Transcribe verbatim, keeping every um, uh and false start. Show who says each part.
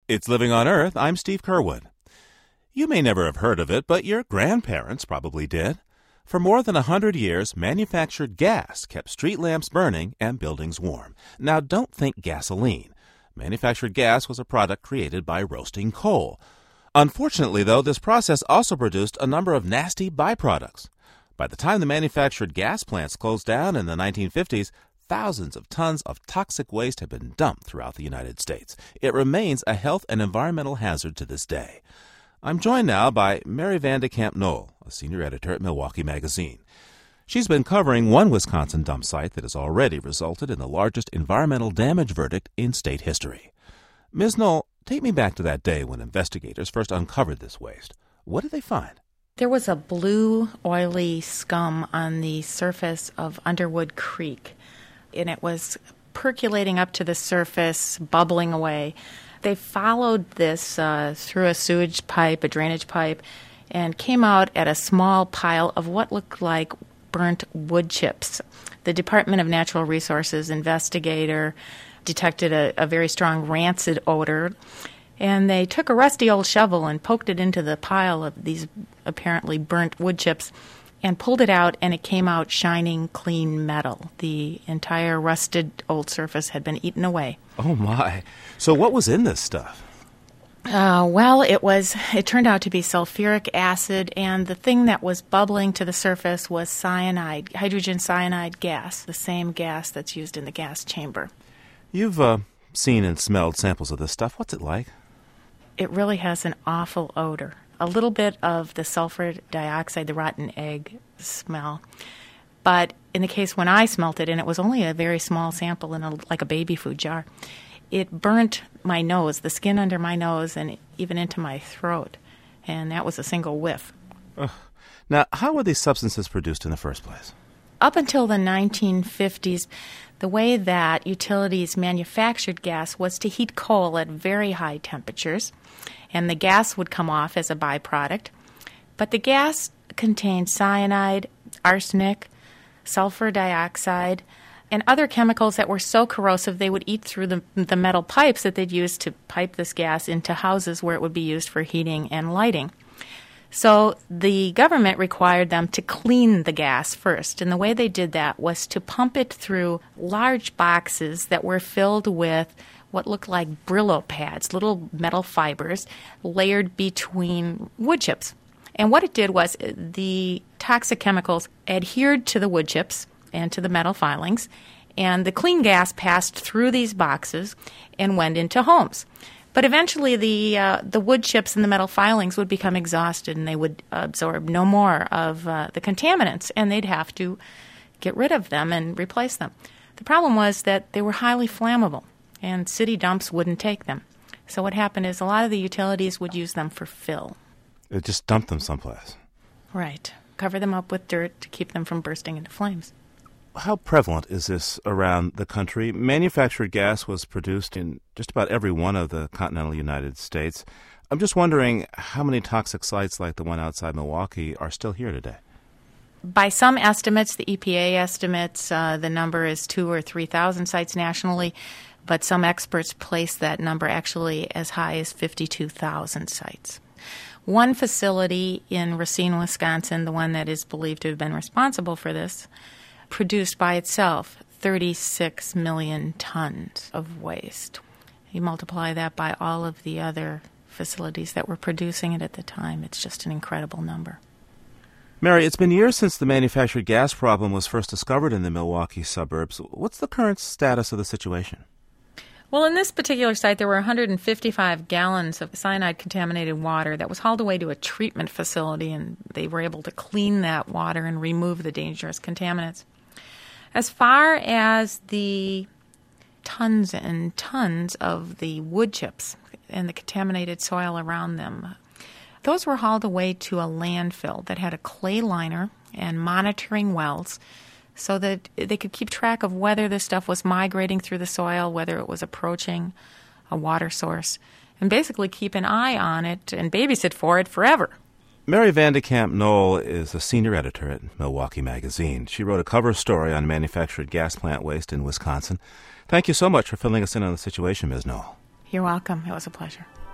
Speaker 1: It's Living on Earth. I'm Steve Curwood. You may never have heard of it, but your grandparents probably did. For more than a hundred years, manufactured gas kept street lamps burning and buildings warm. Now, don't think gasoline. Manufactured gas was a product created by roasting coal. Unfortunately, though, this process also produced a number of nasty byproducts. By the time the manufactured gas plants closed down in the nineteen fifties, thousands of tons of toxic waste have been dumped throughout the United States. It remains a health and environmental hazard to this day. I'm joined now by Mary Van de Kamp Knoll, a senior editor at Milwaukee Magazine. She's been covering one Wisconsin dump site that has already resulted in the largest environmental damage verdict in state history. Miz Knoll, take me back to that day when investigators first uncovered this waste. What did they find?
Speaker 2: There was a blue, oily scum on the surface of Underwood Creek, and it was percolating up to the surface, bubbling away. They followed this uh, through a sewage pipe, a drainage pipe, and came out at a small pile of what looked like burnt wood chips. The Department of Natural Resources investigator detected a, a very strong rancid odor, and they took a rusty old shovel and poked it into the pile of these apparently burnt wood chips and pulled it out, and it came out shining clean metal. The entire rusted old surface had been eaten away.
Speaker 1: Oh, my. So what was in this stuff?
Speaker 2: Uh, well, it was. It turned out to be sulfuric acid, and the thing that was bubbling to the surface was cyanide, hydrogen cyanide gas, the same gas that's used in the gas chamber.
Speaker 1: You've uh, seen and smelled samples of this stuff. What's it like?
Speaker 2: It really has an awful odor. A little bit of the sulfur dioxide, the rotten egg smell. But in the case when I smelt it, and it was only a very small sample in a, like a baby food jar, it burnt my nose, the skin under my nose, and even into my throat. And that was a single whiff.
Speaker 1: Ugh. Now, how were these substances produced in the first place?
Speaker 2: Up until the nineteen fifties, the way that utilities manufactured gas was to heat coal at very high temperatures, and the gas would come off as a byproduct. But the gas contained cyanide, arsenic, sulfur dioxide, and other chemicals that were so corrosive they would eat through the, the metal pipes that they'd use to pipe this gas into houses where it would be used for heating and lighting. So the government required them to clean the gas first, and the way they did that was to pump it through large boxes that were filled with what looked like Brillo pads, little metal fibers layered between wood chips. And what it did was the toxic chemicals adhered to the wood chips and to the metal filings, and the clean gas passed through these boxes and went into homes. But eventually the uh, the wood chips and the metal filings would become exhausted, and they would absorb no more of uh, the contaminants, and they'd have to get rid of them and replace them. The problem was that they were highly flammable, and city dumps wouldn't take them. So what happened is a lot of the utilities would use them for fill.
Speaker 1: It just dumped them someplace.
Speaker 2: Right. Cover them up with dirt to keep them from bursting into flames.
Speaker 1: How prevalent is this around the country? Manufactured gas was produced in just about every one of the continental United States. I'm just wondering how many toxic sites like the one outside Milwaukee are still here today.
Speaker 2: By some estimates, the E P A estimates, uh, the number is two or three thousand sites nationally, but some experts place that number actually as high as fifty-two thousand sites. One facility in Racine, Wisconsin, the one that is believed to have been responsible for this, produced by itself thirty-six million tons of waste. You multiply that by all of the other facilities that were producing it at the time, it's just an incredible number.
Speaker 1: Mary, it's been years since the manufactured gas problem was first discovered in the Milwaukee suburbs. What's the current status of the situation?
Speaker 2: Well, in this particular site, there were one hundred fifty-five gallons of cyanide-contaminated water that was hauled away to a treatment facility, and they were able to clean that water and remove the dangerous contaminants. As far as the tons and tons of the wood chips and the contaminated soil around them, those were hauled away to a landfill that had a clay liner and monitoring wells so that they could keep track of whether this stuff was migrating through the soil, whether it was approaching a water source, and basically keep an eye on it and babysit for it forever.
Speaker 1: Mary Van de Kamp Knoll is a senior editor at Milwaukee Magazine. She wrote a cover story on manufactured gas plant waste in Wisconsin. Thank you so much for filling us in on the situation, Miz Knoll.
Speaker 2: You're welcome. It was a pleasure.